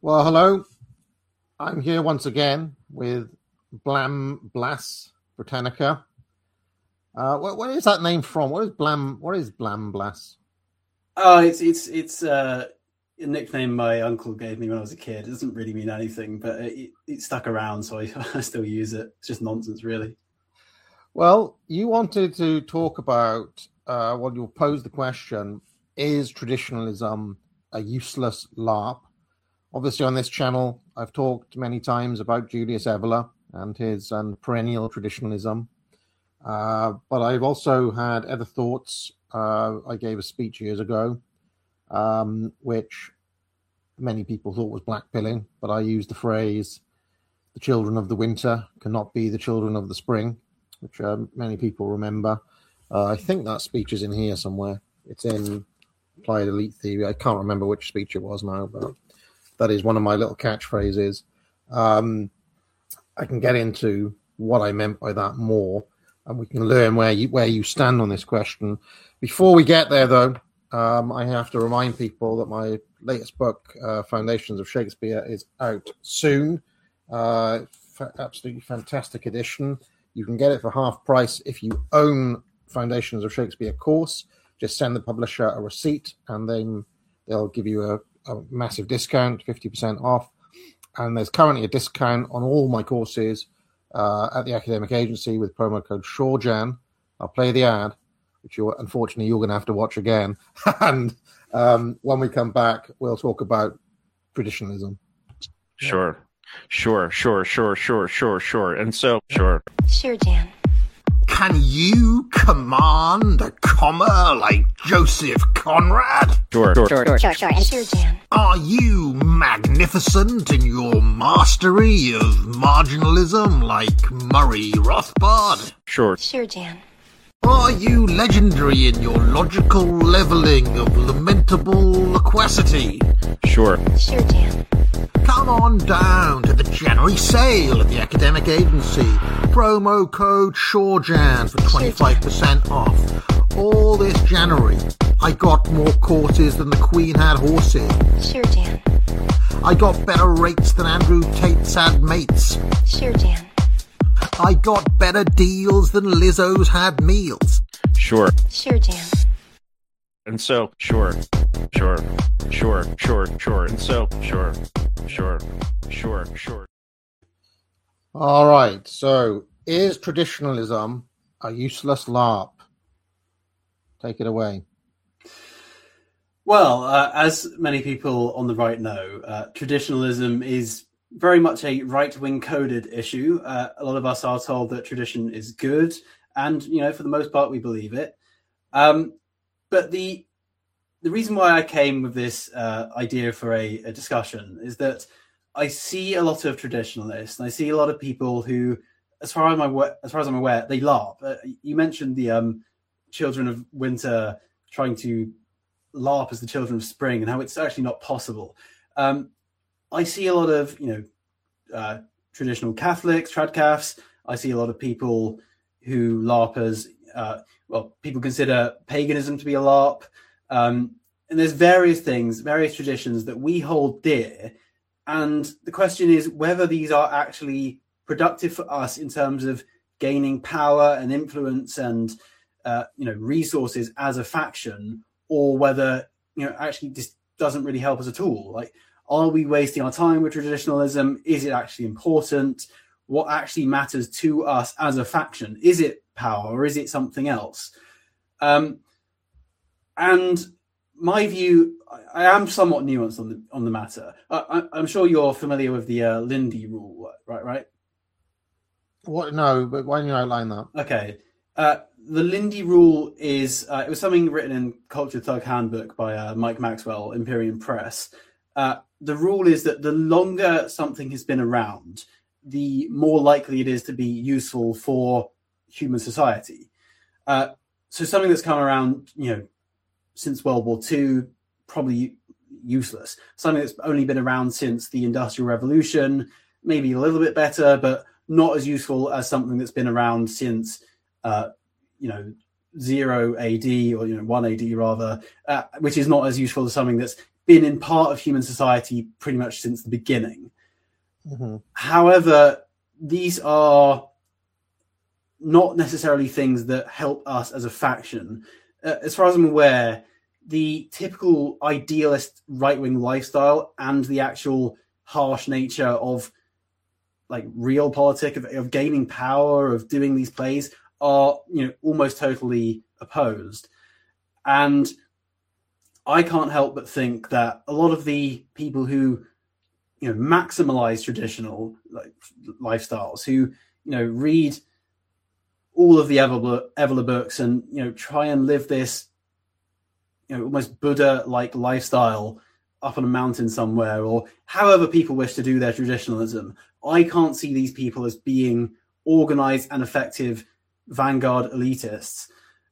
Well, hello. I'm here once again with Blam Blas Britannica. What is that name from? What is Blam Blas? Oh, it's a nickname my uncle gave me when I was a kid. It doesn't really mean anything, but it stuck around, so I still use it. It's just nonsense, really. Well, you wanted to talk about, you'll pose the question, is traditionalism a useless LARP? Obviously, on this channel, I've talked many times about Julius Evola and his perennial traditionalism. But I've also had other thoughts. I gave a speech years ago, which many people thought was blackpilling, but I used the phrase, the children of the winter cannot be the children of the spring, which many people remember. I think that speech is in here somewhere. It's in Applied Elite Theory. I can't remember which speech it was now, but that is one of my little catchphrases. I can get into what I meant by that more, and we can learn where you stand on this question. Before we get there, though, I have to remind people that my latest book, Foundations of Shakespeare, is out soon. Absolutely fantastic edition. You can get it for half price if you own Foundations of Shakespeare course. Just send the publisher a receipt, and then they'll give you a massive discount, 50% off. And there's currently a discount on all my courses at the academic agency with promo code ShawJan. I'll play the ad, which unfortunately you're going to have to watch again. And when we come back, we'll talk about traditionalism. Sure. And so, sure. Sure, Jan. Can you command a comma like Joseph Conrad? Sure. And sure, Jan. Are you magnificent in your mastery of marginalism like Murray Rothbard? Sure, Jan. Are you legendary in your logical leveling of lamentable loquacity? Sure, Jan. Come on down to the January sale at the academic agency. Promo code ShawJan for 25% off. All this January, I got more courses than the Queen had horses. Sure, Jan. I got better rates than Andrew Tate's had mates. Sure, Jan. I got better deals than Lizzo's had meals. Sure, Jan. and so, sure, and so, sure. All right. So, is traditionalism a useless LARP? Take it away. Well, as many people on the right know, traditionalism is very much a right-wing coded issue. A lot of us are told that tradition is good, and for the most part, we believe it. But the reason why I came with this idea for a discussion is that I see a lot of traditionalists, and I see a lot of people who, as far as I'm aware, they LARP. You mentioned the children of winter trying to LARP as the children of spring, and how it's actually not possible. I see a lot of traditional Catholics, tradcaths. I see a lot of people who LARP as people consider paganism to be a LARP. And there's various traditions that we hold dear. And the question is whether these are actually productive for us in terms of gaining power and influence and resources as a faction, or whether actually this doesn't really help us at all. Like, are we wasting our time with traditionalism? Is it actually important? What actually matters to us as a faction? Is it power, or is it something else? And my view, I am somewhat nuanced on the matter. I'm sure you're familiar with the Lindy rule, right? What? No, but why don't you outline that? Okay. The Lindy rule is it was something written in Culture Thug Handbook by Mike Maxwell, Imperium Press. The rule is that the longer something has been around, the more likely it is to be useful for human society. So something that's come around, since World War II, probably useless. Something that's only been around since the Industrial Revolution, maybe a little bit better, but not as useful as something that's been around since 0 AD or 1 AD rather, which is not as useful as something that's been in part of human society pretty much since the beginning. Mm-hmm. However, these are not necessarily things that help us as a faction. As far as I'm aware, the typical idealist right-wing lifestyle and the actual harsh nature of like real politics, of gaining power, of doing these plays are, almost totally opposed. And I can't help but think that a lot of the people who, maximize traditional lifestyles, who, read all of the Evola books and, try and live this, almost Buddha-like lifestyle up on a mountain somewhere, or however people wish to do their traditionalism, I can't see these people as being organized and effective vanguard elitists.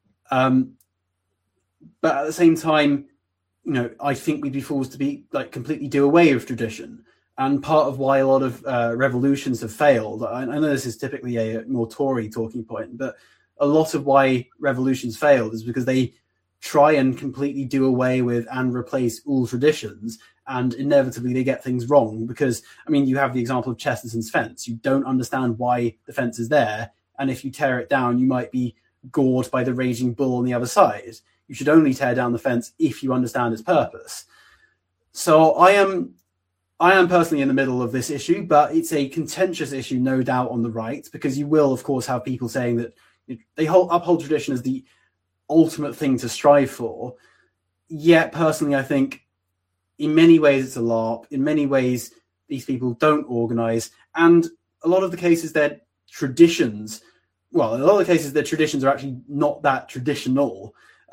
But at the same time, I think we'd be fools to be completely do away with tradition. And part of why a lot of revolutions have failed, I know this is typically a more Tory talking point, but a lot of why revolutions failed is because they try and completely do away with and replace all traditions, and inevitably they get things wrong. Because, you have the example of Chesterton's fence. You don't understand why the fence is there, and if you tear it down, you might be gored by the raging bull on the other side. You should only tear down the fence if you understand its purpose. So I am personally in the middle of this issue, but it's a contentious issue, no doubt, on the right, because you will, of course, have people saying that they uphold tradition as the ultimate thing to strive for. Yet, personally, I think in many ways it's a LARP. In many ways, these people don't organize. And a lot of the cases, their traditions are actually not that traditional.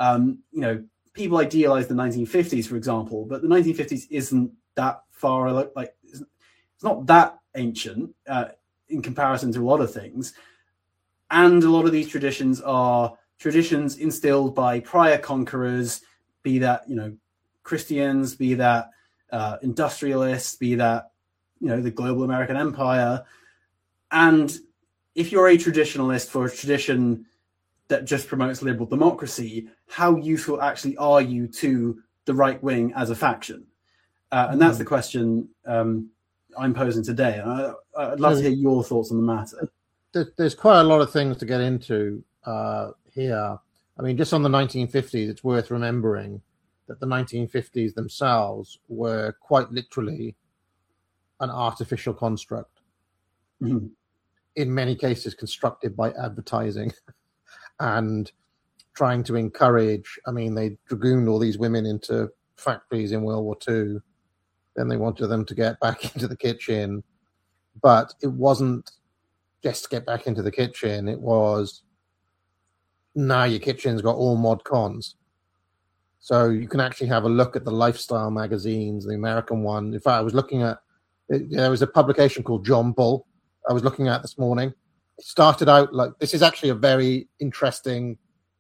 People idealize the 1950s, for example, but the 1950s isn't that far, it's not that ancient in comparison to a lot of things. And a lot of these traditions are traditions instilled by prior conquerors, be that, Christians, be that industrialists, be that, the global American empire. And if you're a traditionalist for a tradition that just promotes liberal democracy, how useful actually are you to the right wing as a faction? And that's the question I'm posing today. And I'd love to hear your thoughts on the matter. There's quite a lot of things to get into here. Just on the 1950s, it's worth remembering that the 1950s themselves were quite literally an artificial construct. Mm-hmm. In many cases constructed by advertising and trying to encourage. They dragooned all these women into factories in World War II. Then they wanted them to get back into the kitchen. But it wasn't just to get back into the kitchen. It was, now your kitchen's got all mod cons. So you can actually have a look at the lifestyle magazines, the American one. In fact, I was looking at, there was a publication called John Bull I was looking at this morning. It started out this is actually a very interesting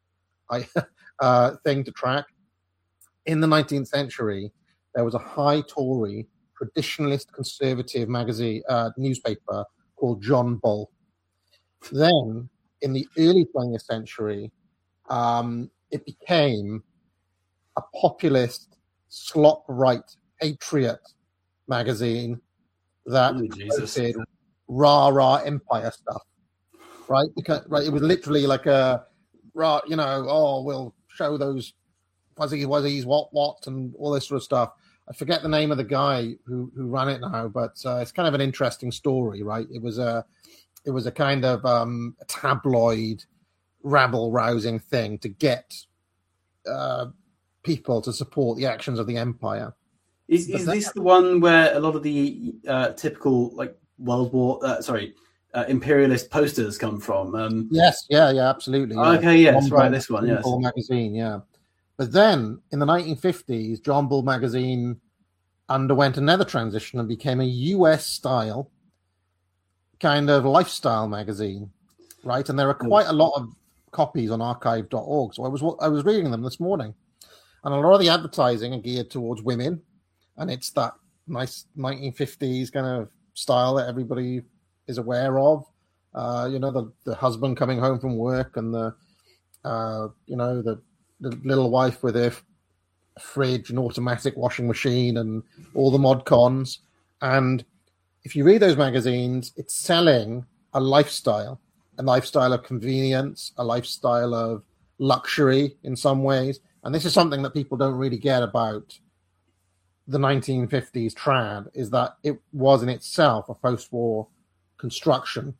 thing to track. In the 19th century, there was a high Tory, traditionalist conservative magazine newspaper called John Bull. Then, in the early 20th century, it became a populist, slop right, patriot magazine that promoted rah empire stuff, right? Because it was literally like a we'll show those fuzzies, what, and all this sort of stuff. I forget the name of the guy who ran it now, but it's kind of an interesting story, right? It was a kind of a tabloid, rabble-rousing thing to get people to support the actions of the empire. Is this the one where a lot of the typical World War, imperialist posters come from? Yes, yeah, absolutely. Yeah. Okay, yes, right, this one, yes. John Bull magazine, yeah. But then, in the 1950s, John Bull magazine underwent another transition and became a US-style kind of lifestyle magazine, right? And there are quite a lot of copies on archive.org. So I was reading them this morning. And a lot of the advertising are geared towards women. And it's that nice 1950s kind of style that everybody is aware of. The husband coming home from work and the little wife with her a fridge, an automatic washing machine, and all the mod cons. And if you read those magazines, it's selling a lifestyle of convenience, a lifestyle of luxury in some ways. And this is something that people don't really get about the 1950s trad, is that it was in itself a post-war construction.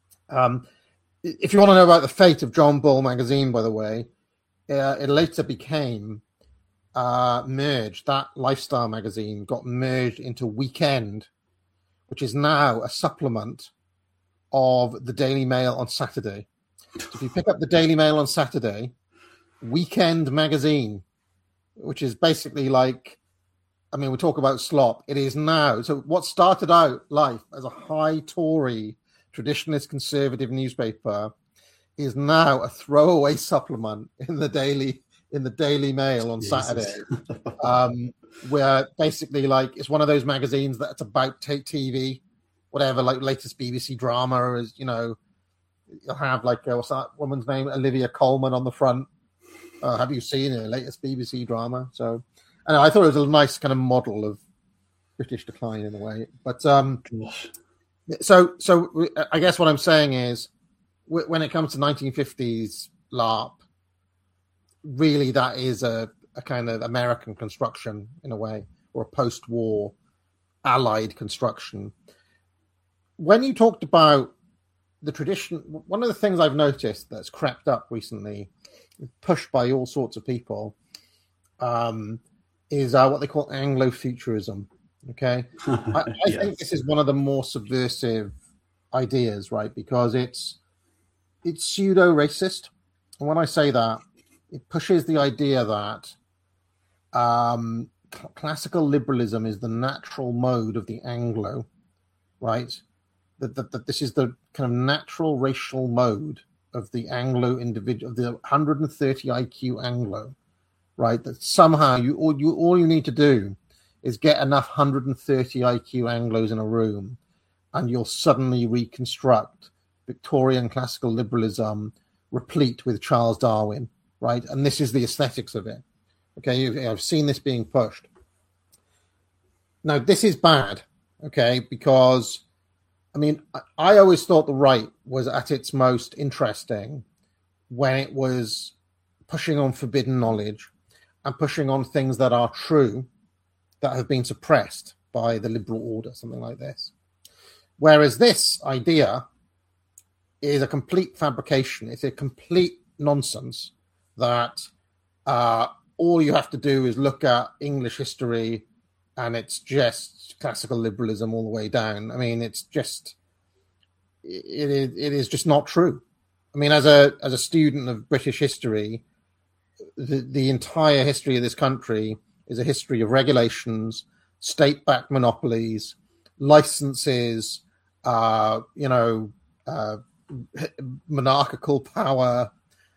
If you want to know about the fate of John Bull magazine, by the way, it later became merged. That lifestyle magazine got merged into Weekend, which is now a supplement of the Daily Mail on Saturday. So if you pick up the Daily Mail on Saturday, Weekend magazine, which is basically like, I mean, we talk about slop. It is now. So what started out life as a high Tory, traditionalist, conservative newspaper is now a throwaway supplement in the Daily Mail on Saturday, where basically like it's one of those magazines that's about TV, whatever, like latest BBC drama is, you know, you'll have like what's that woman's name, Olivia Colman on the front. Have you seen the latest BBC drama? So, and I thought it was a nice kind of model of British decline in a way. But so I guess what I'm saying is, when it comes to 1950s LARP, really that is a kind of American construction in a way, or a post-war Allied construction. When you talked about the tradition, one of the things I've noticed that's crept up recently, pushed by all sorts of people, is what they call Anglo-futurism. Okay, I Yes. think this is one of the more subversive ideas, right? Because it's pseudo-racist, and when I say that, it pushes the idea that classical liberalism is the natural mode of the Anglo, right? That this is the kind of natural racial mode of the Anglo individual, of the 130 IQ Anglo, right? That somehow all you need to do is get enough 130 IQ Anglos in a room, and you'll suddenly reconstruct Victorian classical liberalism, replete with Charles Darwin, right? And this is the aesthetics of it. Okay, I've seen this being pushed. Now, this is bad, okay, because, I mean, I always thought the right was at its most interesting when it was pushing on forbidden knowledge and pushing on things that are true that have been suppressed by the liberal order, something like this. Whereas this idea is a complete fabrication. It's a complete nonsense that all you have to do is look at English history and it's just classical liberalism all the way down. I mean, it's just, it is just not true. I mean, as a student of British history, the entire history of this country is a history of regulations, state-backed monopolies, licenses, monarchical power,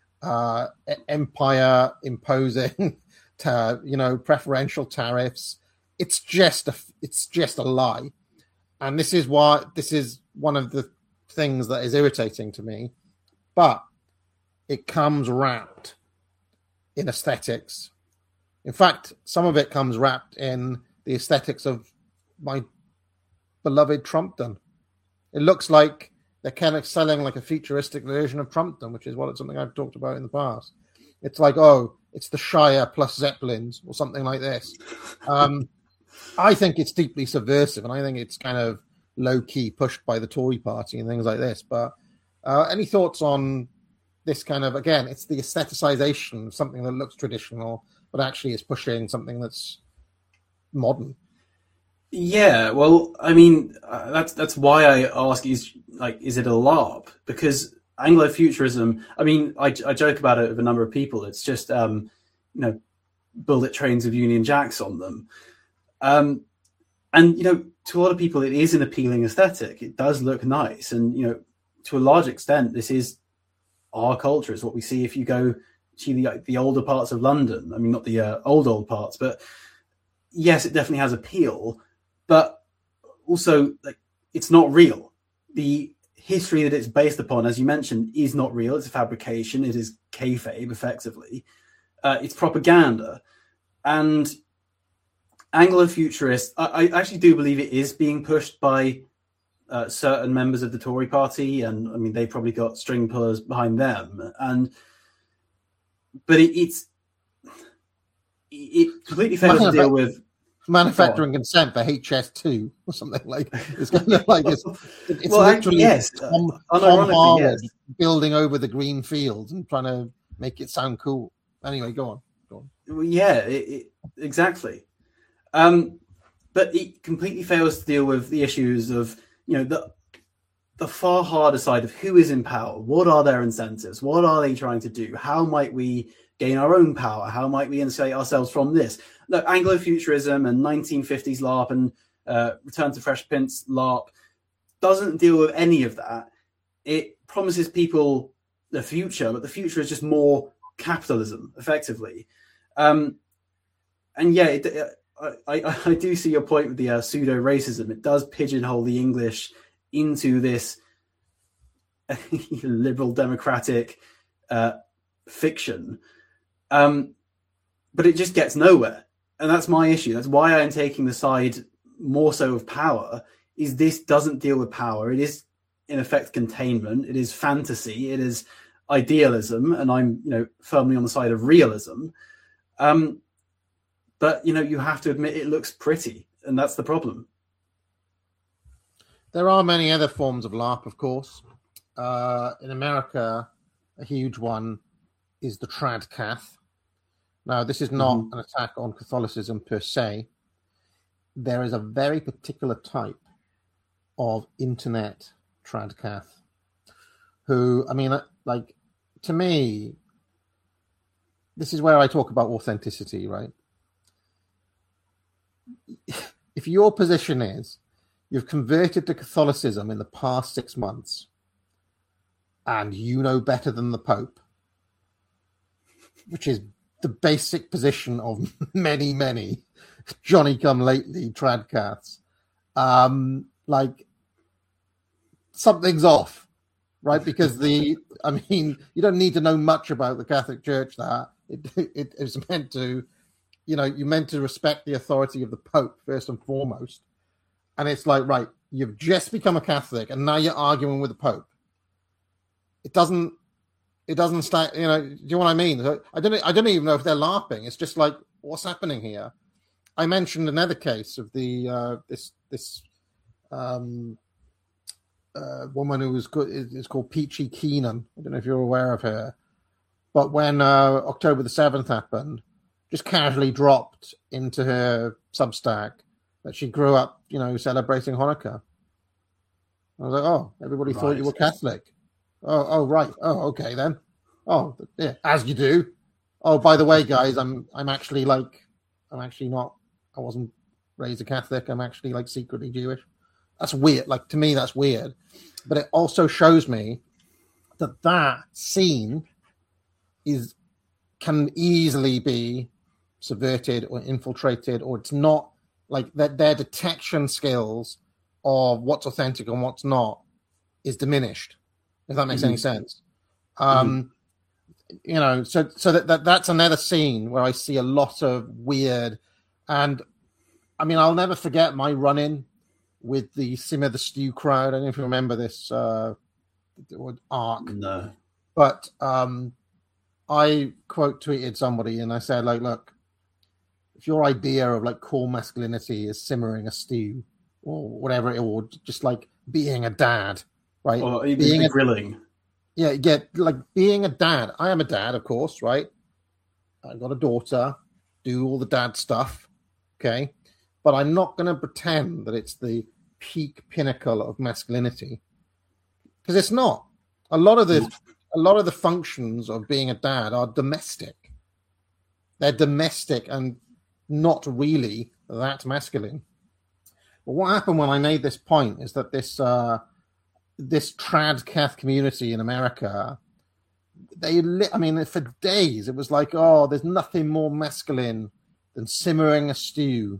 empire imposing, preferential tariffs. It's just a lie, and this is one of the things that is irritating to me. But it comes wrapped in aesthetics. In fact, some of it comes wrapped in the aesthetics of my beloved Trumpton. It looks like they're kind of selling like a futuristic version of Trumpton, which is something I've talked about in the past. It's like, it's the Shire plus Zeppelins or something like this. I think it's deeply subversive, and I think it's kind of low-key pushed by the Tory party and things like this. But any thoughts on this kind of, again, it's the aestheticization of something that looks traditional, but actually is pushing something that's modern? Yeah, well, I mean, that's why I ask, is it a LARP? Because Anglo-futurism, I mean, I joke about it with a number of people. It's just, bullet trains with Union Jacks on them. And, to a lot of people, it is an appealing aesthetic. It does look nice. And, to a large extent, this is our culture. It's what we see if you go to the older parts of London. I mean, not the old parts, but yes, it definitely has appeal. But also, it's not real. The history that it's based upon, as you mentioned, is not real. It's a fabrication. It is kayfabe, effectively. It's propaganda. And Anglo-futurist, I actually do believe it is being pushed by certain members of the Tory party, and I mean they probably got string pullers behind them. But it completely fails to deal with manufacturing consent for HS2 or something like. It's kind of like it's well, literally yes, Tom unironically, Harwood yes. building over the green fields and trying to make it sound cool. Anyway, go on. Well, yeah, exactly. But it completely fails to deal with the issues of, the far harder side of who is in power. What are their incentives? What are they trying to do? How might we gain our own power? How might we insulate ourselves from this? Look, Anglo-futurism and 1950s LARP and Return to Fresh Prince LARP doesn't deal with any of that. It promises people the future, but the future is just more capitalism, effectively. And yeah, I do see your point with the pseudo-racism. It does pigeonhole the English into this liberal democratic fiction. But it just gets nowhere. And that's my issue. That's why I'm taking the side more so of power, is this doesn't deal with power. It is, in effect, containment. It is fantasy. It is idealism. And I'm, firmly on the side of realism. But, you have to admit it looks pretty. And that's the problem. There are many other forms of LARP, of course. In America, a huge one is the Tradcath. Now, this is not an attack on Catholicism per se. There is a very particular type of internet Tradcath who, to me, this is where I talk about authenticity, right? If your position is you've converted to Catholicism in the past 6 months and you know better than the Pope, which is the basic position of many Johnny-come-lately Tradcaths, something's off, right? Because you don't need to know much about the Catholic Church. That it is meant to, you're meant to respect the authority of the Pope first and foremost. And it's like, right, you've just become a Catholic and now you're arguing with the Pope. It doesn't start, do you know what I mean? I don't even know if they're LARPing. It's just like, what's happening here? I mentioned another case of the this woman who is called Peachy Keenan. I don't know if you're aware of her. But when October the 7th happened, just casually dropped into her Substack that she grew up, celebrating Hanukkah. I was like, oh, everybody thought you were Catholic. Oh, right. Oh, okay then. Oh, yeah, as you do. Oh, by the way, guys, I'm actually not. I wasn't raised a Catholic. I'm actually secretly Jewish. That's weird. To me, that's weird. But it also shows me that scene can easily be subverted or infiltrated, or it's not that their detection skills of what's authentic and what's not is diminished, if that makes any sense. So that's another scene where I see a lot of weird, and I'll never forget my run-in with the Simmer the Stew crowd. I don't know if you remember this arc. No. But I quote tweeted somebody and I said, look, if your idea of core masculinity is simmering a stew or whatever, or just being a dad, right? Or being grilling. Yeah, being a dad. I am a dad, of course, right? I've got a daughter, do all the dad stuff, okay? But I'm not going to pretend that it's the peak pinnacle of masculinity, because it's not. A lot of the functions of being a dad are domestic. They're domestic and not really that masculine. But what happened when I made this point is that this Tradcath community in America, for days it was there's nothing more masculine than simmering a stew,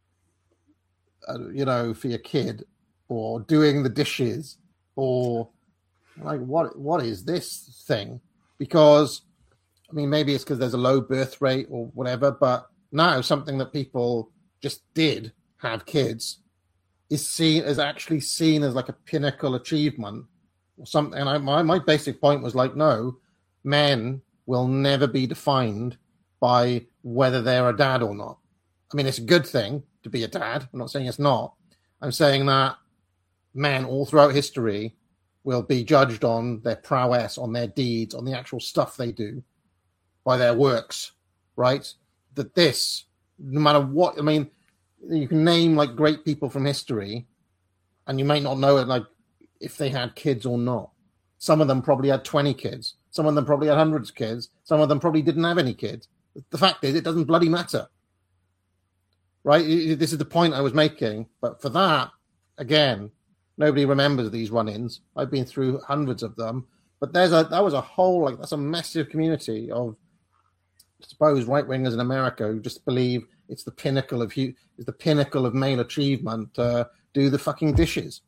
for your kid, or doing the dishes, or what is this thing? Because maybe it's because there's a low birth rate or whatever, but now something that people just did have kids is actually seen as like a pinnacle achievement or something. And my basic point was like, no, men will never be defined by whether they're a dad or not. I mean, it's a good thing to be a dad. I'm not saying it's not. I'm saying that men all throughout history will be judged on their prowess, on their deeds, on the actual stuff they do, by their works, right? That this, no matter what, I mean, you can name like great people from history, and you might not know it, like if they had kids or not. Some of them probably had 20 kids. Some of them probably had hundreds of kids. Some of them probably didn't have any kids. The fact is, it doesn't bloody matter, right? This is the point I was making. But for that, again, nobody remembers these run-ins. I've been through hundreds of them. But that was a whole, like, that's a massive community of, I suppose, right-wingers in America who just believe it's the pinnacle of male achievement. Do the fucking dishes.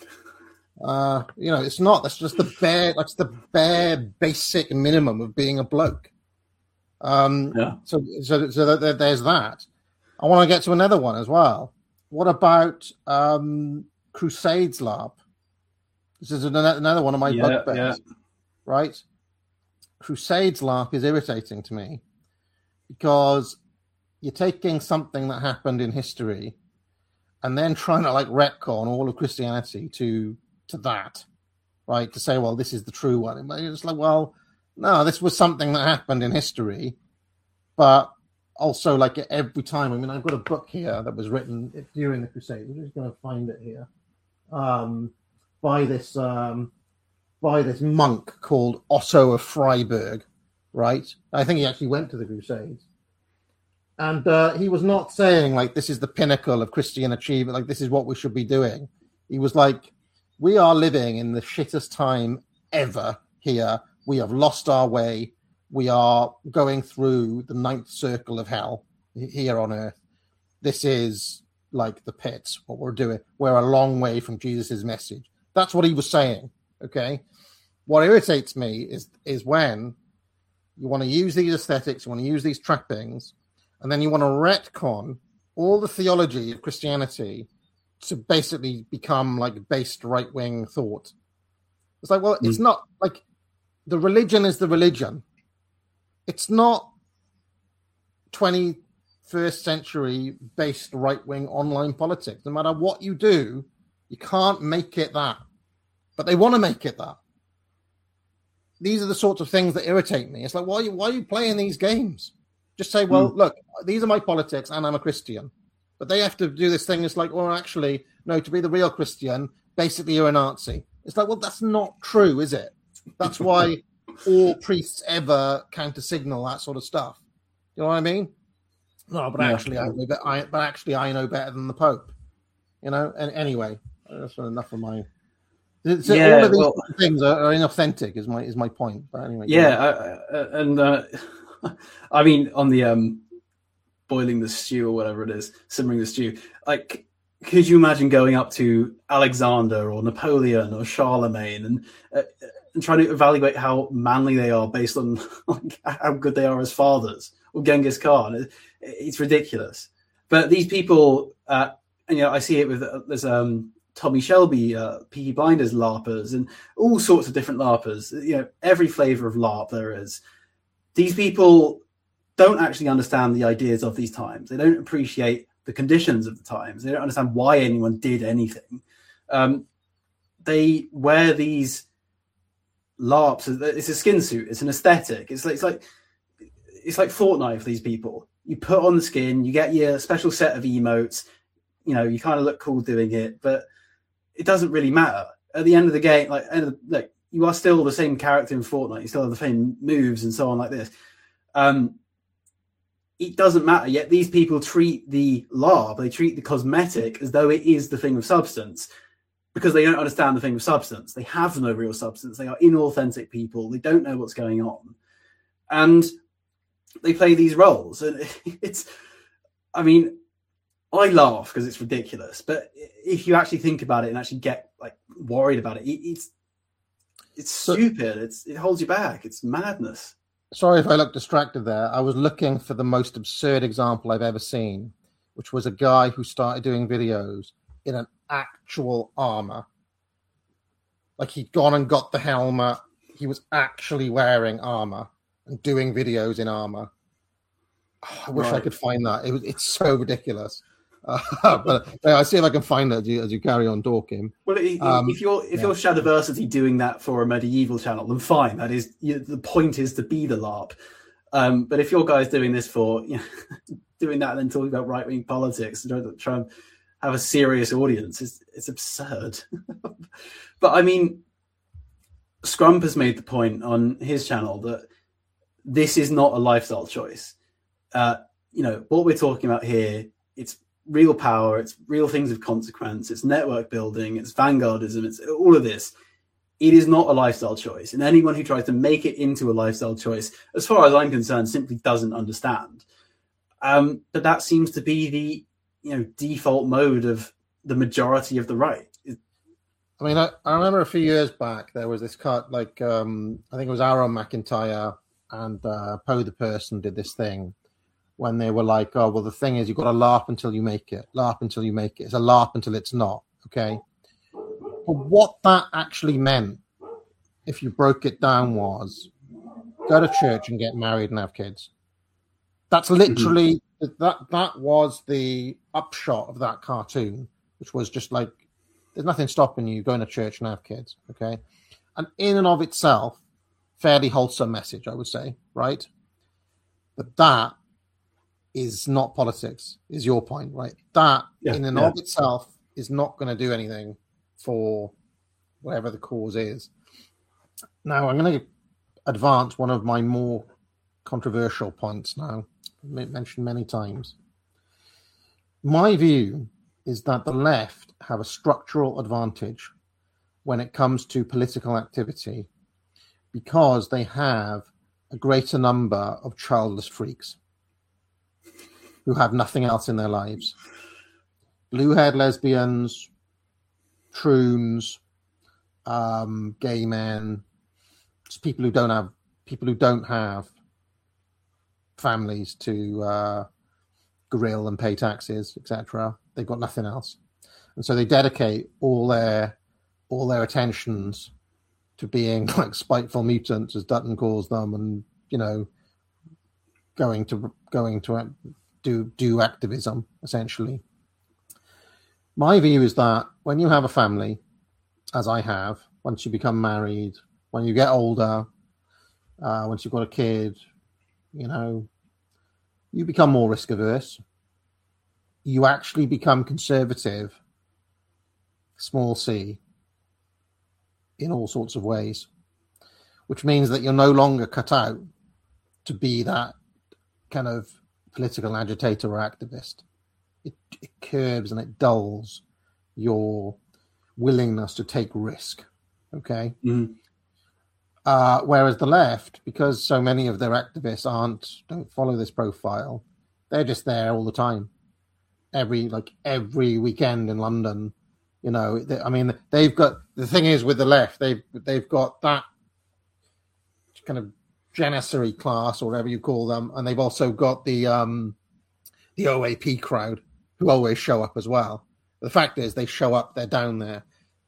It's not. That's just the bare basic minimum of being a bloke. So there's that. I want to get to another one as well. What about Crusades LARP? This is another one of my bugbears, right? Crusades LARP is irritating to me because you're taking something that happened in history and then trying to like retcon all of Christianity to that, right? To say, well, this is the true one. It's like, well, no, this was something that happened in history, but also like every time. I mean, I've got a book here that was written during the Crusades. I'm just going to find it here, by this monk called Otto of Freiburg, right? I think he actually went to the Crusades. And he was not saying, like, this is the pinnacle of Christian achievement, like, this is what we should be doing. He was like, we are living in the shittest time ever here. We have lost our way. We are going through the ninth circle of hell here on earth. This is like the pits, what we're doing. We're a long way from Jesus' message. That's what he was saying, okay? What irritates me is when you want to use these aesthetics, you want to use these trappings, and then you want to retcon all the theology of Christianity to basically become like based right-wing thought. It's like, well, it's not like the religion is the religion. It's not 21st century based right-wing online politics. No matter what you do, you can't make it that. But they want to make it that. These are the sorts of things that irritate me. It's like, why are you playing these games? Just say, well, look, these are my politics and I'm a Christian. But they have to do this thing. It's like, well, actually, no, to be the real Christian, basically you're a Nazi. It's like, well, that's not true, is it? That's why all priests ever counter-signal that sort of stuff. You know what I mean? No, but actually, I know better than the Pope. You know. And anyway, that's enough of my. So all of these things are inauthentic. Is my point. But anyway. Yeah, I mean, on the boiling the stew or whatever it is, simmering the stew. Like, could you imagine going up to Alexander or Napoleon or Charlemagne and trying to evaluate how manly they are based on like, how good they are as fathers, or Genghis Khan? It's ridiculous. But these people, and I see it with there's Tommy Shelby, Peaky Blinders LARPers, and all sorts of different LARPers. Every flavor of LARP there is. These people don't actually understand the ideas of these times. They don't appreciate the conditions of the times. They don't understand why anyone did anything. They wear these LARPs. It's a skin suit. It's an aesthetic. It's like Fortnite for these people. You put on the skin, you get your special set of emotes. You kind of look cool doing it, but it doesn't really matter at the end of the game. Like you are still the same character in Fortnite. You still have the same moves and so on like this. It doesn't matter. Yet these people treat the LARP, they treat the cosmetic as though it is the thing of substance, because they don't understand the thing of substance. They have no real substance. They are inauthentic people. They don't know what's going on. And they play these roles. And I laugh because it's ridiculous. But if you actually think about it and actually get like worried about it, it's stupid. It holds you back. It's madness. Sorry if I look distracted there. I was looking for the most absurd example I've ever seen, which was a guy who started doing videos in an actual armor. Like he'd gone and got the helmet. He was actually wearing armor and doing videos in armor. Oh, I wish I could find that. It's so ridiculous. But I see if I can find it as you carry on talking. Well, if you're Shadiversity doing that for a medieval channel, then fine. That is the point is to be the LARP. But if your guy's doing this for doing that and then talking about right wing politics and try and have a serious audience, it's absurd. But I mean, Scrump has made the point on his channel that this is not a lifestyle choice. What we're talking about here, it's real power, it's real things of consequence, it's network building, it's vanguardism, it's all of this. It is not a lifestyle choice. And anyone who tries to make it into a lifestyle choice, as far as I'm concerned, simply doesn't understand. But that seems to be the default mode of the majority of the right. I mean, I remember a few years back, there was this cut, I think it was Aaron McIntyre and Poe the Person did this thing when they were like, oh, well, the thing is, you've got to LARP until you make it. LARP until you make it. It's a LARP until it's not, okay? But what that actually meant, if you broke it down, was go to church and get married and have kids. That's literally, that was the upshot of that cartoon, which was just like, there's nothing stopping you going to church and have kids, okay? And in and of itself, fairly wholesome message, I would say, right? But that is not politics, is your point, right? That in and of itself is not going to do anything for whatever the cause is. Now, I'm going to advance one of my more controversial points now, mentioned many times. My view is that the left have a structural advantage when it comes to political activity because they have a greater number of childless freaks who have nothing else in their lives. Blue-haired lesbians, troons, gay men, just people who don't have families to grill and pay taxes, etc. They've got nothing else, and so they dedicate all their attentions to being like spiteful mutants, as Dutton calls them, and going to do activism essentially. My view is that when you have a family, as I have, once you become married, when you get older, once you've got a kid, you become more risk averse. You actually become conservative, small c, in all sorts of ways, which means that you're no longer cut out to be that kind of political agitator or activist. It curbs and it dulls your willingness to take risk, okay? Mm-hmm. Whereas the left, because so many of their activists don't follow this profile, they're just there all the time. Every weekend in London, they've got, the thing is with the left, they've got that kind of janissary class or whatever you call them, and they've also got the OAP crowd who always show up as well. The fact is, they show up, they're down there.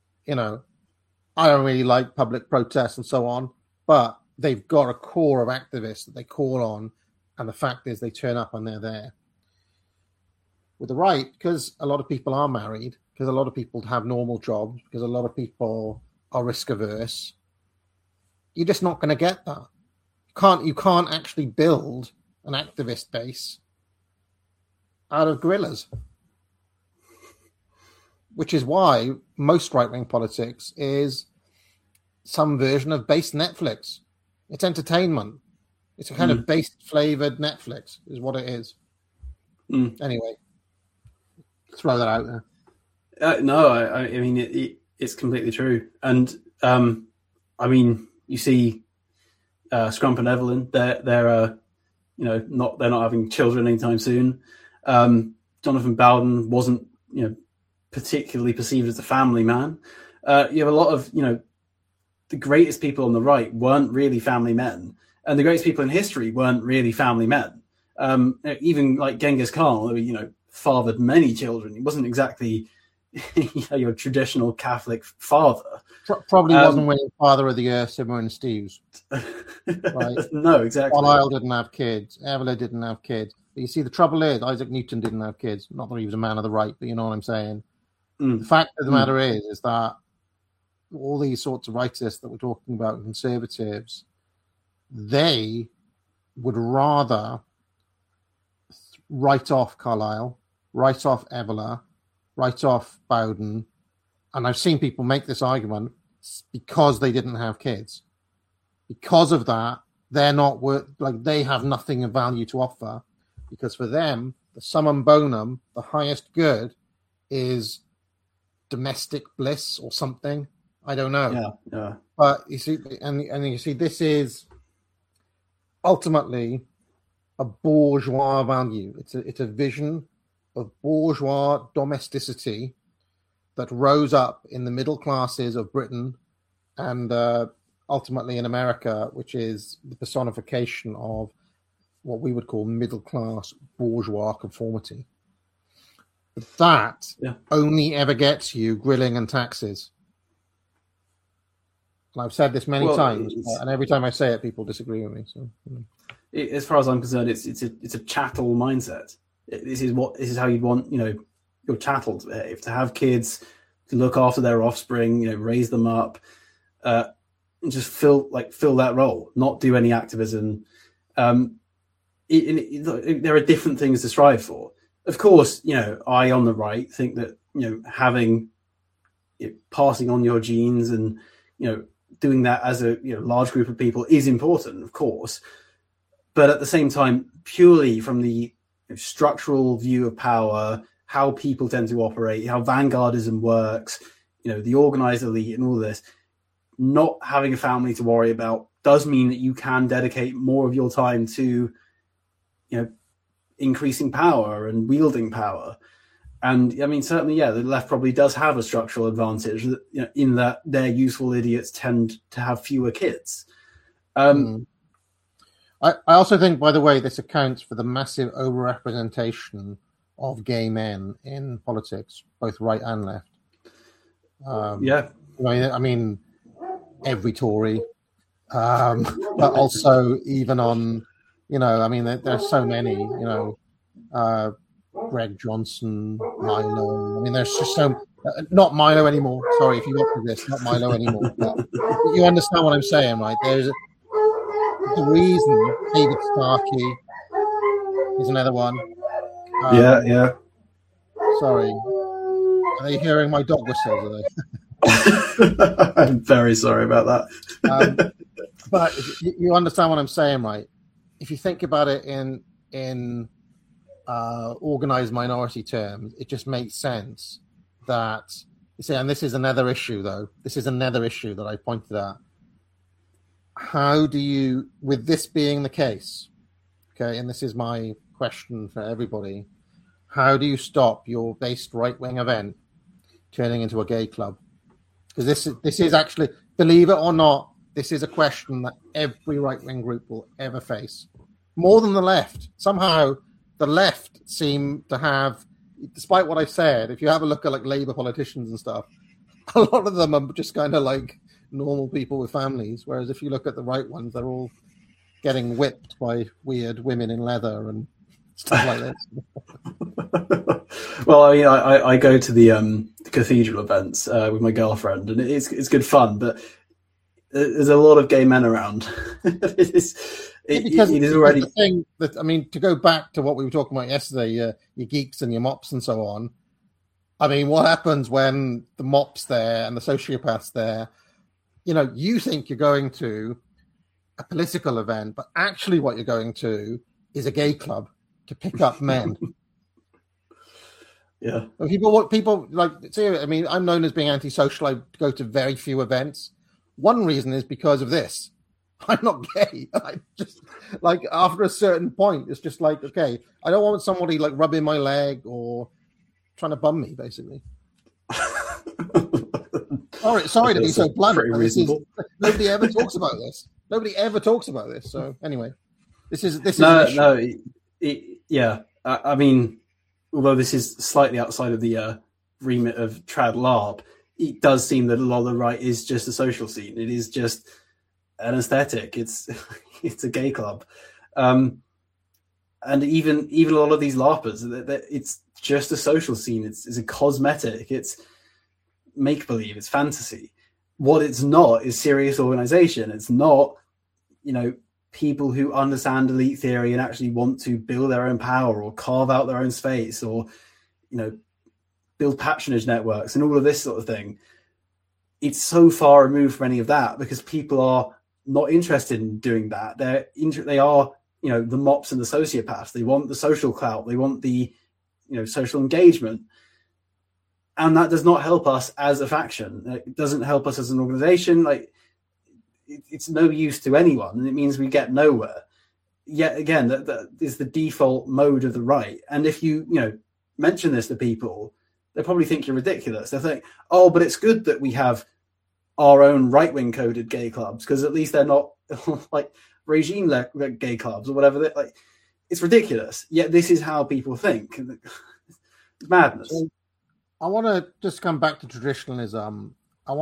I don't really like public protests and so on, but they've got a core of activists that they call on, and the fact is they turn up and they're there. With the right, because a lot of people are married, because a lot of people have normal jobs, because a lot of people are risk averse, you're just not going to get that. You can't actually build an activist base out of guerrillas. Which is why most right-wing politics is some version of based Netflix. It's entertainment. It's a kind of based-flavored Netflix is what it is. Anyway, throw that out there. No, I mean, it's completely true. And, you see Scrump and Evelyn, they're not having children anytime soon. Jonathan Bowden wasn't, particularly perceived as a family man. You have a lot of, the greatest people on the right weren't really family men. And the greatest people in history weren't really family men. Even like Genghis Khan, you know, fathered many children. He wasn't exactly your traditional Catholic father. Probably wasn't winning Father of the Earth, Simmer and Steve's. Right? No, exactly. Carlyle didn't have kids. Evelyn didn't have kids. But you see, the trouble is, Isaac Newton didn't have kids. Not that he was a man of the right, but you know what I'm saying. The fact of the matter is that all these sorts of rightists that we're talking about, conservatives, they would rather write off Carlyle, write off Evelyn, write off Bowden, and I've seen people make this argument because they didn't have kids. Because of that, they're not worth, like, they have nothing of value to offer, because for them, the summum bonum, the highest good, is domestic bliss or something. I don't know. Yeah. But you see, and you see, this is ultimately a bourgeois value. It's a vision of bourgeois domesticity that rose up in the middle classes of Britain and ultimately in America, which is the personification of what we would call middle class bourgeois conformity. But that only ever gets you grilling and taxes. And I've said this many times, and every time I say it, people disagree with me. So, as far as I'm concerned, it's a chattel mindset. This is how you'd want, you know, your chattel to behave, to have kids, to look after their offspring, you know, raise them up, and just fill that role, not do any activism. There are different things to strive for. Of course, you know, I on the right think that, you know, having passing on your genes and, you know, doing that as a large group of people is important, of course. But at the same time, purely from the structural view of power, how people tend to operate, how vanguardism works, you know, the organized elite and all this, not having a family to worry about does mean that you can dedicate more of your time to, you know, increasing power and wielding power. And I mean, certainly, the left probably does have a structural advantage, you know, in that their useful idiots tend to have fewer kids. I also think, by the way, this accounts for the massive overrepresentation of gay men in politics, both right and left. I mean, every Tory, but also even on, you know, I mean, there's so many, you know, Greg Johnson, Milo. I mean, there's just so not Milo anymore. Sorry if you got to this, not Milo anymore. But you understand what I'm saying, right? There's the reason David Starkey is another one. Sorry, are they hearing my dog whistles? Are they? I'm very sorry about that. But you understand what I'm saying, right? If you think about it in organized minority terms, it just makes sense that you say, and this is another issue, though. This is another issue that I pointed at. How do you, with this being the case, okay, and this is my question for everybody, how do you stop your based right-wing event turning into a gay club? Because this is actually, believe it or not, this is a question that every right-wing group will ever face. More than the left. Somehow, the left seem to have, despite what I said, if you have a look at like Labour politicians and stuff, a lot of them are just kind of like normal people with families. Whereas if you look at the right ones, they're all getting whipped by weird women in leather and stuff like this. Well, I mean, I go to the cathedral events with my girlfriend, and it's good fun, but there's a lot of gay men around. It is already the thing that, I mean, to go back to what we were talking about yesterday, your geeks and your mops and so on. I mean, what happens when the mop's there and the sociopath's there? You know, you think you're going to a political event, but actually what you're going to is a gay club to pick up men. Yeah. People like, see, I mean, I'm known as being antisocial. I go to very few events. One reason is because of this. I'm not gay. I just, like, after a certain point, it's just like, okay, I don't want somebody like rubbing my leg or trying to bum me, basically. Sorry to be so blunt. Nobody ever talks about this. Nobody ever talks about this. So anyway, this is yeah. I mean, although this is slightly outside of the remit of trad LARP, it does seem that a lot of the right is just a social scene. It is just an aesthetic. It's a gay club, and even a lot of these LARPers, it's just a social scene. It's a cosmetic. It's make believe. It's fantasy. What it's not is serious organization. It's not, people who understand elite theory and actually want to build their own power or carve out their own space or, build patronage networks and all of this sort of thing. It's so far removed from any of that because people are not interested in doing that. They are, the mops and the sociopaths. They want the social clout. They want the, social engagement. And that does not help us as a faction. It doesn't help us as an organization. It's no use to anyone, and it means we get nowhere. Yet again, that is the default mode of the right. And if you, mention this to people, they probably think you're ridiculous. They think, oh, but it's good that we have our own right-wing coded gay clubs because at least they're not like regime gay clubs or whatever. It's ridiculous. Yet this is how people think. It's madness. So I want to just come back to traditionalism.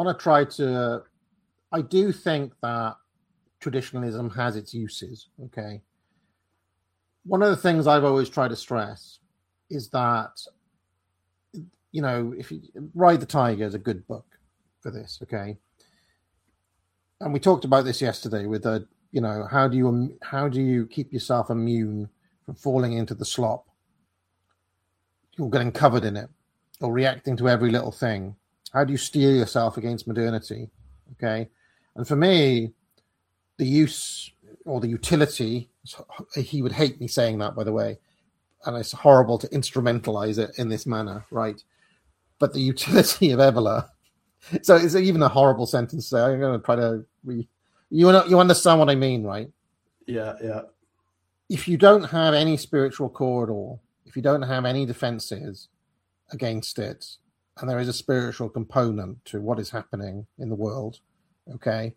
I do think that traditionalism has its uses, okay? One of the things I've always tried to stress is that, if you Ride the Tiger is a good book for this, okay? And we talked about this yesterday with how do you keep yourself immune from falling into the slop? You're getting covered in it or reacting to every little thing. How do you steel yourself against modernity? Okay. And for me, the use or the utility, he would hate me saying that, by the way, and it's horrible to instrumentalize it in this manner, right? But the utility of Evola, so it's even a horrible sentence to say. I'm going to try to you understand what I mean, right? Yeah. If you don't have any spiritual corridor, if you don't have any defenses against it, and there is a spiritual component to what is happening in the world, okay,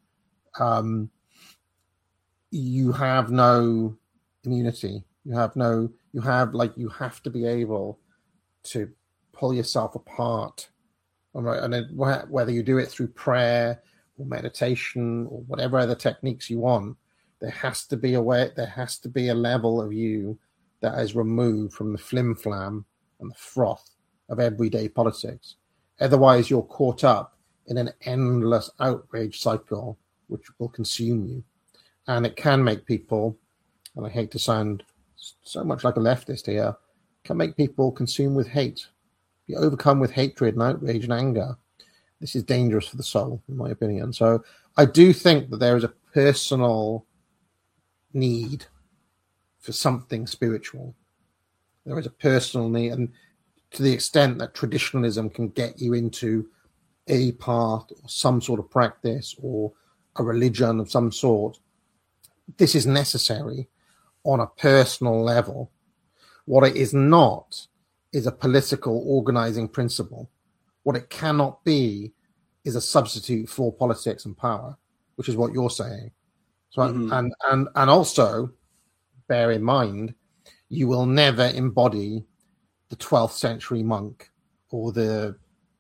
you have no immunity. You have to be able to pull yourself apart, all right? And then whether you do it through prayer or meditation or whatever other techniques you want, there has to be a level of you that is removed from the flim-flam and the froth of everyday politics. Otherwise, you're caught up in an endless outrage cycle which will consume you. And it can make people, and I hate to sound so much like a leftist here, can make people consumed with hate. Be overcome with hatred and outrage and anger. This is dangerous for the soul, in my opinion. So I do think that there is a personal need for something spiritual. There is a personal need, and to the extent that traditionalism can get you into a path or some sort of practice or a religion of some sort, this is necessary on a personal level. What it is not is a political organizing principle. What it cannot be is a substitute for politics and power, which is what you're saying. So, and also bear in mind, you will never embody the 12th century monk or the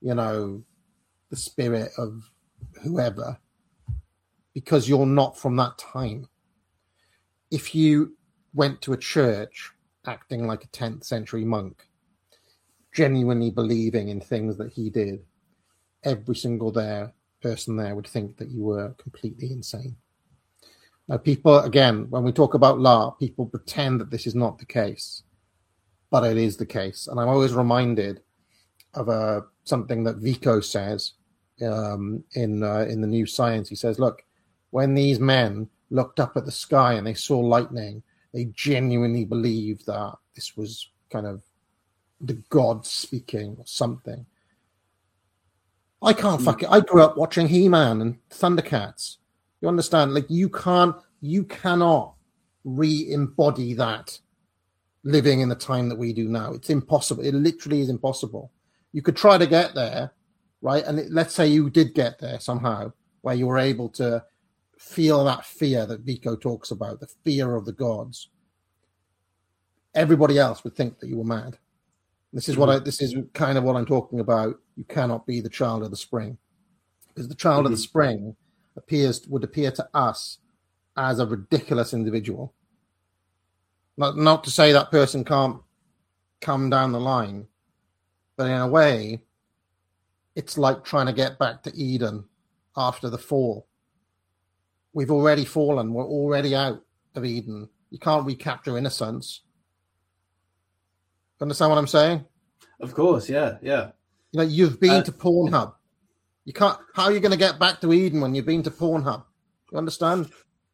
spirit of whoever, because you're not from that time. If you went to a church acting like a 10th century monk, genuinely believing in things that he did, every single person there would think that you were completely insane. Now, people, again, when we talk about LARP, people pretend that this is not the case, but it is the case. And I'm always reminded of something that Vico says in the New Science. He says, look, when these men looked up at the sky and they saw lightning, they genuinely believed that this was kind of the gods speaking or something. I can't I grew up watching He-Man and Thundercats. You understand? Like, you cannot re-embody that living in the time that we do now. It's impossible. It literally is impossible. You could try to get there, right? And let's say you did get there somehow, where you were able to feel that fear that Vico talks about, the fear of the gods, everybody else would think that you were mad. This is this is kind of what I'm talking about. You cannot be the child of the spring, because the child of the spring would appear to us as a ridiculous individual. Not to say that person can't come down the line, but in a way, it's like trying to get back to Eden after the fall. We've already fallen. We're already out of Eden. You can't recapture innocence. Understand what I'm saying? Of course, yeah. You've been to Pornhub. You can't. How are you going to get back to Eden when you've been to Pornhub? You understand?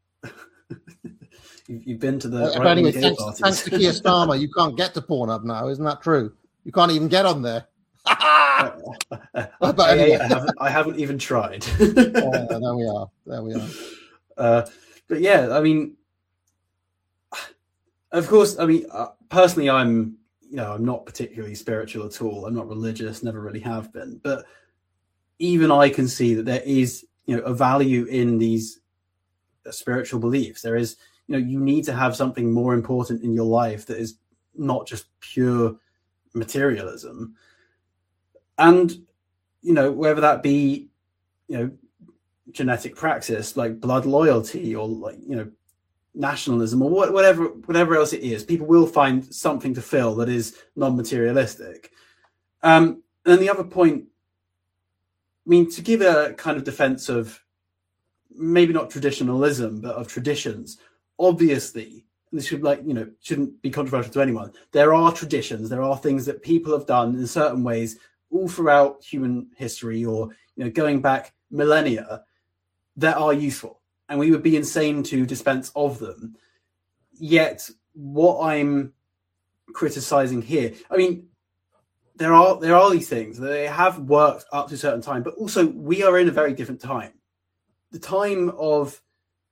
You've been to the. Anyway, thanks to Keir Starmer, you can't get to Pornhub now. Isn't that true? You can't even get on there. But anyway. I haven't even tried. There we are. But yeah, I mean, of course, I mean, personally, I'm not particularly spiritual at all. I'm not religious, never really have been. But even I can see that there is, a value in these spiritual beliefs. There is, you need to have something more important in your life that is not just pure materialism. And, whether that be, genetic praxis like blood loyalty or like, nationalism or whatever else it is, people will find something to fill that is non-materialistic. And then the other point, I mean, to give a kind of defense of maybe not traditionalism, but of traditions, obviously, and this shouldn't be controversial to anyone. There are traditions, there are things that people have done in certain ways all throughout human history or, going back millennia that are useful. And we would be insane to dispense of them. Yet what I'm criticizing here, I mean, there are these things that they have worked up to a certain time, but also we are in a very different time. The time of,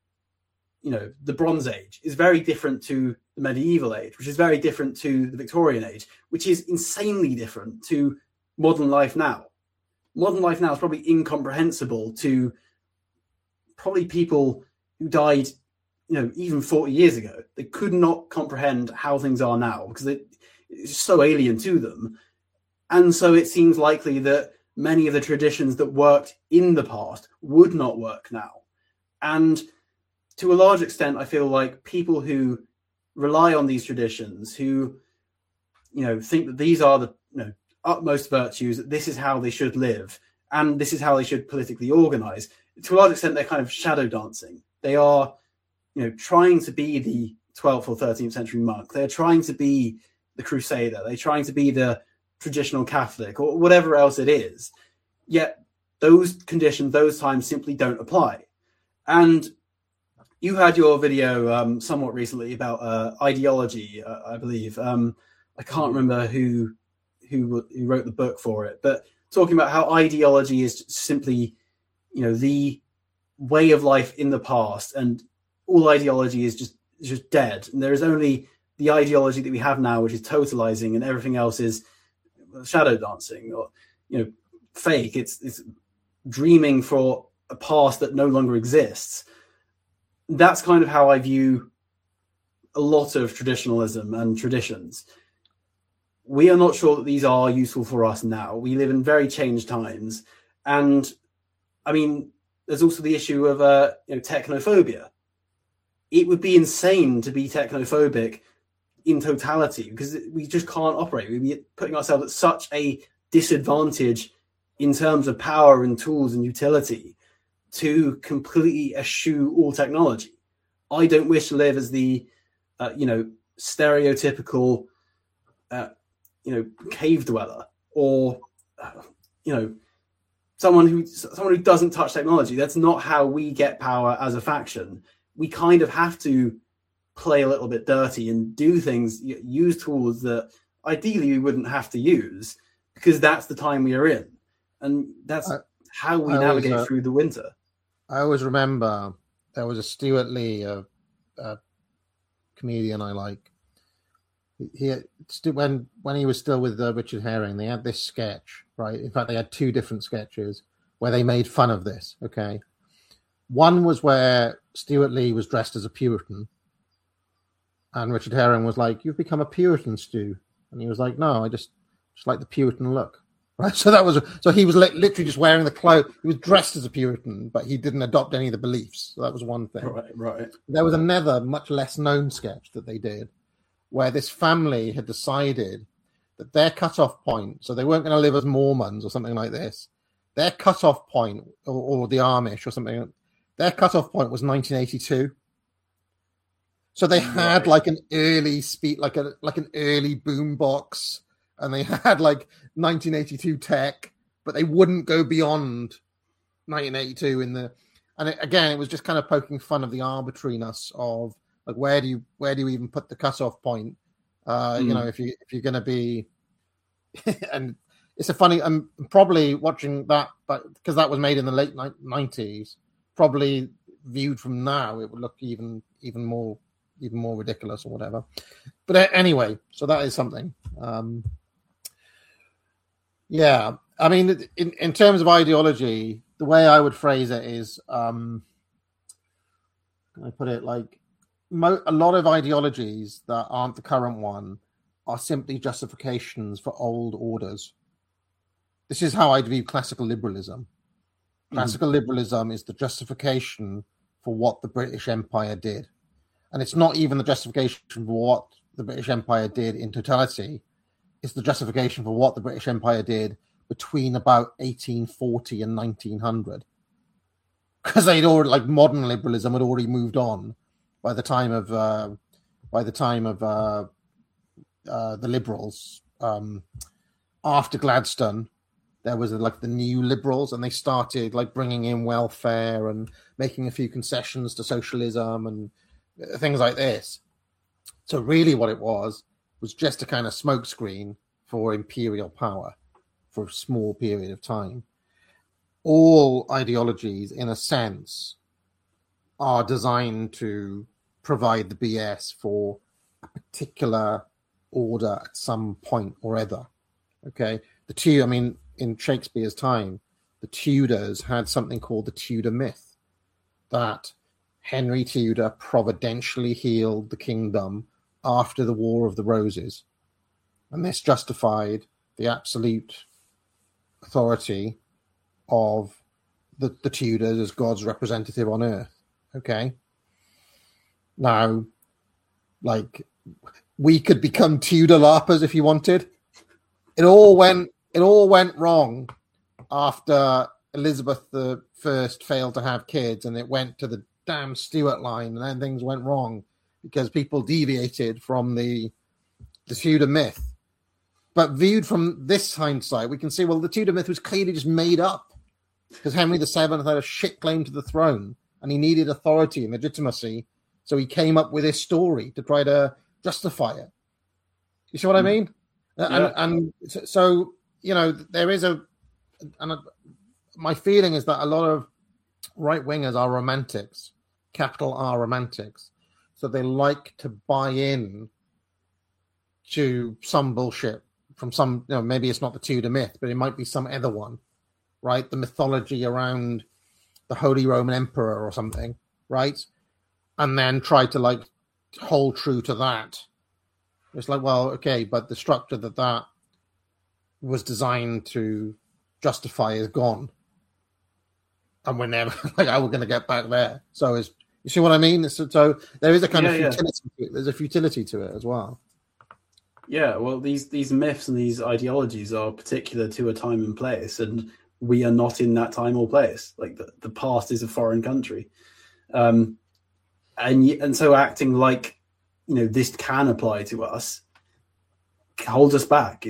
the Bronze Age is very different to the medieval age, which is very different to the Victorian age, which is insanely different to modern life now. Modern life now is probably incomprehensible to probably people who died, even 40 years ago. They could not comprehend how things are now because it's so alien to them. And so it seems likely that many of the traditions that worked in the past would not work now. And to a large extent, I feel like people who rely on these traditions, who, think that these are the utmost virtues, that this is how they should live, and this is how they should politically organize, to a large extent, they're kind of shadow dancing. They are, trying to be the 12th or 13th century monk. They're trying to be the crusader. They're trying to be the traditional Catholic or whatever else it is. Yet those conditions, those times simply don't apply. And you had your video somewhat recently about ideology, I believe. I can't remember who wrote the book for it, but talking about how ideology is simply, the way of life in the past, and all ideology is just dead. And there is only the ideology that we have now, which is totalizing, and everything else is shadow dancing or, fake. It's dreaming for a past that no longer exists. That's kind of how I view a lot of traditionalism and traditions. We are not sure that these are useful for us now. We live in very changed times. And I mean, there's also the issue of technophobia. It would be insane to be technophobic in totality because we just can't operate. We'd be putting ourselves at such a disadvantage in terms of power and tools and utility to completely eschew all technology. I don't wish to live as the, stereotypical, cave dweller or, someone who doesn't touch technology. That's not how we get power as a faction. We kind of have to play a little bit dirty and do things, use tools that ideally we wouldn't have to use because that's the time we are in. And that's how we navigate through the winter. I always remember there was a Stuart Lee, a comedian I like. When he was still with Richard Herring, they had this sketch, right? In fact, they had two different sketches where they made fun of this, okay? One was where Stuart Lee was dressed as a Puritan, and Richard Herring was like, "You've become a Puritan, Stu," and he was like, "No, I just like the Puritan look." Right, so he was literally just wearing the clothes. He was dressed as a Puritan, but he didn't adopt any of the beliefs. So that was one thing. Right. There was another much less known sketch that they did, where this family had decided that their cutoff point, so they weren't going to live as Mormons or something like this. Their cutoff point, or the Amish or something, their cutoff point was 1982. So they had like an early like an early boombox. And they had like 1982 tech, but they wouldn't go beyond 1982 again, it was just kind of poking fun of the arbitrariness of like where do you even put the cutoff point? You know, if you're going to be, and it's a funny. I'm probably watching that, but because that was made in the late 90s, probably viewed from now, it would look even more ridiculous or whatever. But anyway, so that is something. Yeah, I mean, in terms of ideology, the way I would phrase it is, can I put it like, a lot of ideologies that aren't the current one are simply justifications for old orders. This is how I view classical liberalism. Classical liberalism is the justification for what the British Empire did. And it's not even the justification for what the British Empire did in totality. It's the justification for what the British Empire did between about 1840 and 1900, because they'd already, like, modern liberalism had already moved on by the time of the Liberals. After Gladstone, there was like the new Liberals, and they started like bringing in welfare and making a few concessions to socialism and things like this. So really, what it was just a kind of smokescreen for imperial power for a small period of time. All ideologies, in a sense, are designed to provide the BS for a particular order at some point or other. Okay, in Shakespeare's time, the Tudors had something called the Tudor myth, that Henry Tudor providentially healed the kingdom after the War of the Roses. And this justified the absolute authority of the Tudors as God's representative on earth. Okay. Now, like, we could become Tudor LARPers if you wanted. It all went wrong after Elizabeth I failed to have kids, and it went to the damn Stuart line, and then things went wrong because people deviated from the Tudor myth. But viewed from this hindsight, we can see, well, the Tudor myth was clearly just made up because Henry VII had a shit claim to the throne and he needed authority and legitimacy. So he came up with this story to try to justify it. You see what I mean? Yeah. And so, you know, there is my feeling is that a lot of right-wingers are romantics, capital R romantics. So they like to buy in to some bullshit from some, you know, maybe it's not the Tudor myth, but it might be some other one, right? The mythology around the Holy Roman Emperor or something, right? And then try to like hold true to that. It's like, well, okay, but the structure that was designed to justify is gone. And we're never, like, how we're going to get back there. So you see what I mean? So there is a kind of futility to it. There's a futility to it as well. Yeah, well, these myths and these ideologies are particular to a time and place, and we are not in that time or place. Like the past is a foreign country, and so acting like, you know, this can apply to us holds us back.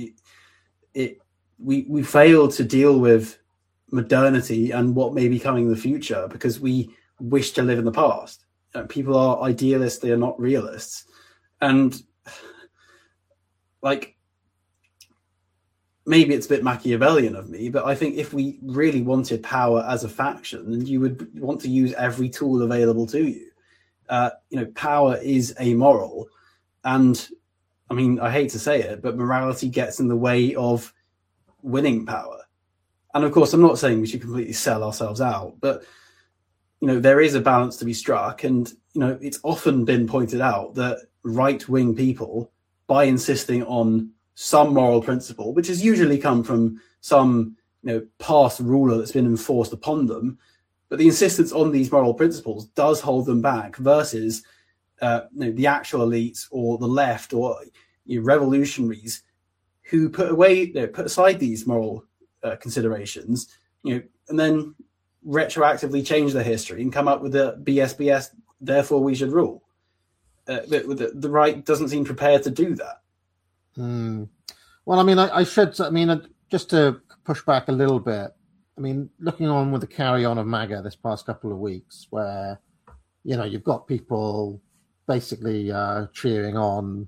We fail to deal with modernity and what may be coming in the future because we wish to live in the past. People are idealists; they are not realists, and like, maybe it's a bit Machiavellian of me, but I think if we really wanted power as a faction, then you would want to use every tool available to you. You know, power is amoral. And I mean, I hate to say it, but morality gets in the way of winning power. And of course, I'm not saying we should completely sell ourselves out, but there is a balance to be struck. And, it's often been pointed out that right-wing people, by insisting on some moral principle, which has usually come from some, past ruler that's been enforced upon them, but the insistence on these moral principles does hold them back versus the actual elites or the left or revolutionaries who put aside these moral considerations, and then retroactively change their history and come up with the BS, therefore we should rule. The right doesn't seem prepared to do that. Well, just to push back a little bit, looking on with the carry-on of MAGA this past couple of weeks, where, you've got people basically cheering on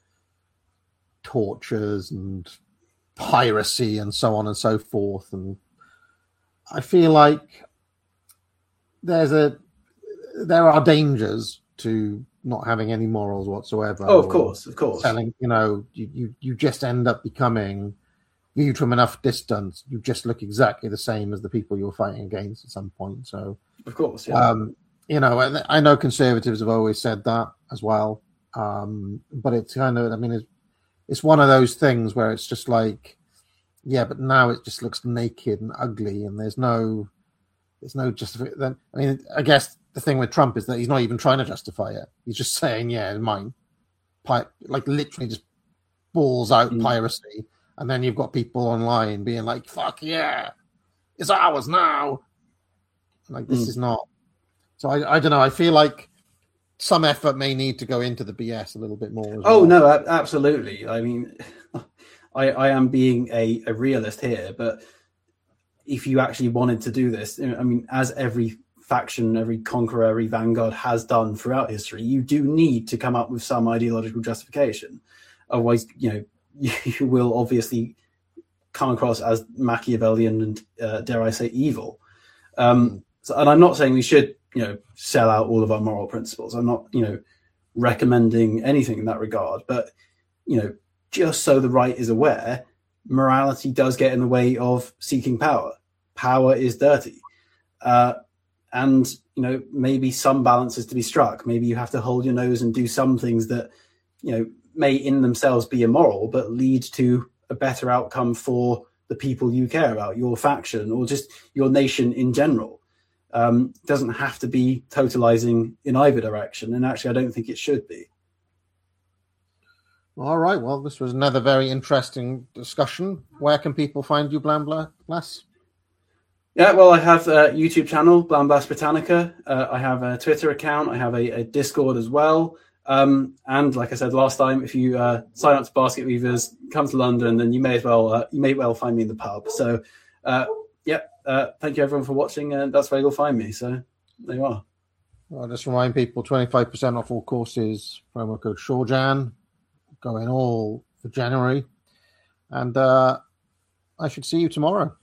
tortures and piracy and so on and so forth. And I feel like there are dangers to not having any morals whatsoever. Oh, of course. Telling, you just end up becoming, viewed from enough distance, you just look exactly the same as the people you're fighting against at some point. So, of course, yeah. I know conservatives have always said that as well. But it's kind of, it's one of those things where it's just like, yeah, but now it just looks naked and ugly, and there's no justification. I guess the thing with Trump is that he's not even trying to justify it. He's just saying, yeah, mine. Like literally just balls out piracy. And then you've got people online being like, fuck yeah, it's ours now. Like, this is not. So I don't know. I feel like some effort may need to go into the BS a little bit more. No, absolutely. I am being a realist here, but if you actually wanted to do this, as every faction, every conqueror, every vanguard has done throughout history, you do need to come up with some ideological justification. Otherwise, you will obviously come across as Machiavellian and, dare I say, evil. And I'm not saying we should, sell out all of our moral principles. I'm not, recommending anything in that regard. But, just so the right is aware, morality does get in the way of seeking power. Power is dirty. And, maybe some balance is to be struck. Maybe you have to hold your nose and do some things that, may in themselves be immoral, but lead to a better outcome for the people you care about, your faction, or just your nation in general. Doesn't have to be totalizing in either direction. And actually, I don't think it should be. All right. Well, this was another very interesting discussion. Where can people find you, Blam-Blas? Yeah, well, I have a YouTube channel, Blam-Blas Britannica. I have a Twitter account. I have a Discord as well. And like I said last time, if you sign up to Basket Weavers, come to London, then you may well find me in the pub. So, thank you everyone for watching, and that's where you'll find me. So there you are. I'll just remind people, 25% off all courses, promo code ShawJan, going all for January. And I should see you tomorrow.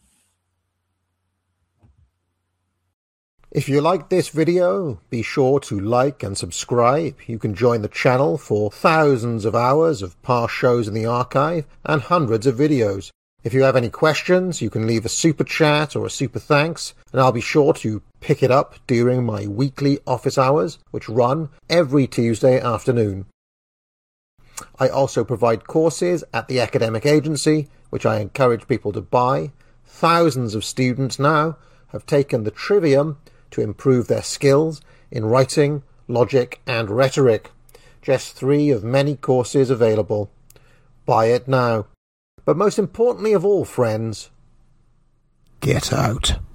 If you like this video, be sure to like and subscribe. You can join the channel for thousands of hours of past shows in the archive and hundreds of videos. If you have any questions, you can leave a super chat or a super thanks, and I'll be sure to pick it up during my weekly office hours, which run every Tuesday afternoon. I also provide courses at the academic agency, which I encourage people to buy. Thousands of students now have taken the Trivium to improve their skills in writing, logic, and rhetoric. Just 3 of many courses available. Buy it now. But most importantly of all, friends, get out.